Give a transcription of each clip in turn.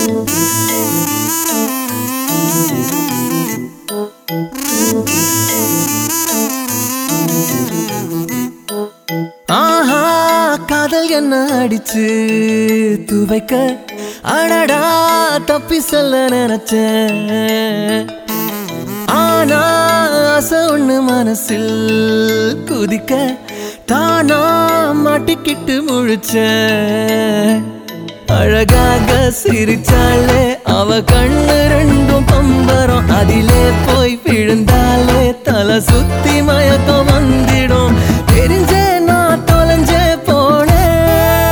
ஆஹா காதல் என்ன அடிச்சு துவைக்க அடடா தப்பி சொல்ல நினைச்சேன். ஆனா ஆசை ஒண்ணு மனசில் குதிக்க தானா மாட்டிக்கிட்டு முழிச்சேன். அழகாக சிரிச்சாலே அவ கண்ணு ரெண்டும் பம்பரம், அதிலே போய் விழுந்தாலே தலை சுத்தி மயக்கம் வந்திடும். தெரிஞ்சே நான் தொலைஞ்சே போனேன்.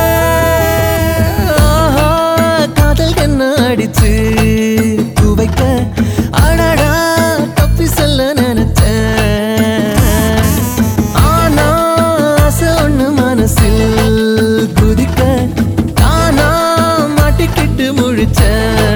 ஆஹா காதல் என்ன அடிச்சு துவைக்க அடடா தப்பி சொல்ல நினைச்சேன். ஆனா ஆசை ஒண்ணு மனசில் குதிக்க தானா மாட்டிக்கிட்டு முழிச்சேன்.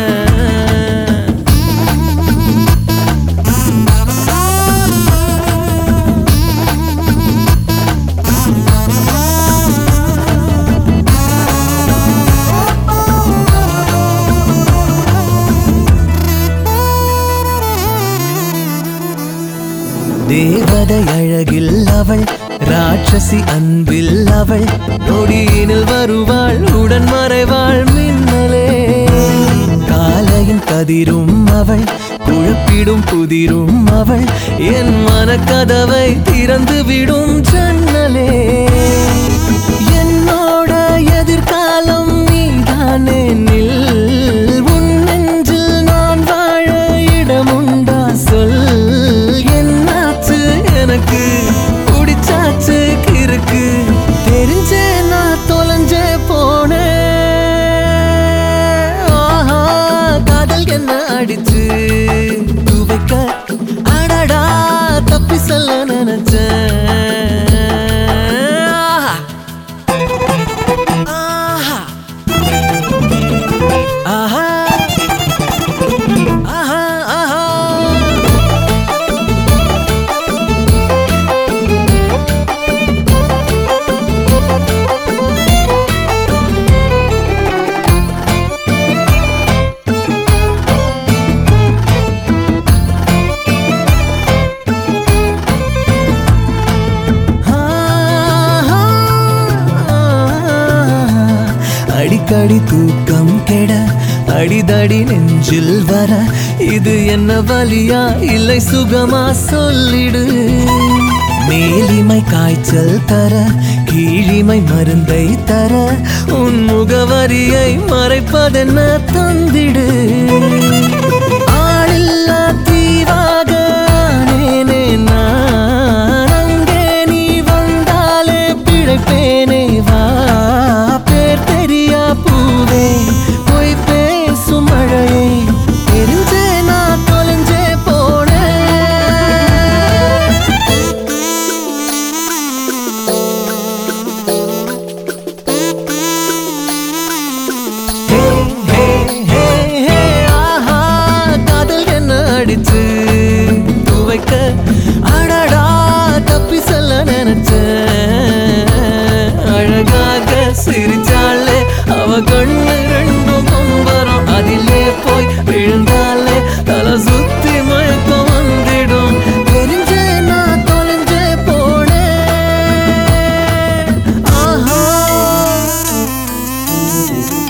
தேவதை அழகில் அவள், ராட்சசி அன்பில் அவள், நொடியினில் வருவாள் உடன் மறைவாள் மின்னலே. காலையின் கதிரும் அவள், குழப்பிடும் புதிரும் அவள், என் மனக்கதவை திறந்து விடும் ஜன்னலே. என்னோட எதிர்காலம் நீதானே நில், உன் நெஞ்சில் நான் வாழ இடமுண்டா சொல். எனக்கு பிடிச்சாச்சு கிறுக்கு, தெரிஞ்சே நான் தொலைஞ்சே போனேன். ஆஹா காதல் என்ன அடிச்சு துவைக்க அடடா தப்பி சொல்ல நினைச்சேன். ஆஹா ஆஹா ஆஹா ஆஹா அடிக்கடி தூக்கம் கெட அடிதடி நெஞ்சில் வர, இது என்ன வலியா இல்லை சுகமா சொல்லிடு. மேலிமை காய்ச்சல் தர கீழிமை மருந்தை தர, உன் முகவரியை மறைப்பதென்ன தந்திடு. ஆளில்லா தீவாக நேனே நான், அங்கே நீ வந்தாலே பிழைப்பேனே வா. தெரியா பூவே போய் பேசும் மழையே, தெரிஞ்சே நான் தொலைஞ்சே போனேன். ஆஹா காதல் என்ன அடிச்சு துவைக்க அடடா தப்பி சொல்ல நினைச்சேன். அழகாக சிரிச்சாலே அவ கண்ணு ரெண்டும் பம்பரம், அதிலே போய் விழுந்தாலே தலை சுத்தி மயக்கம் வந்திடும். தெரிஞ்சே நான் தொலைஞ்சே போனேன். ஆஹா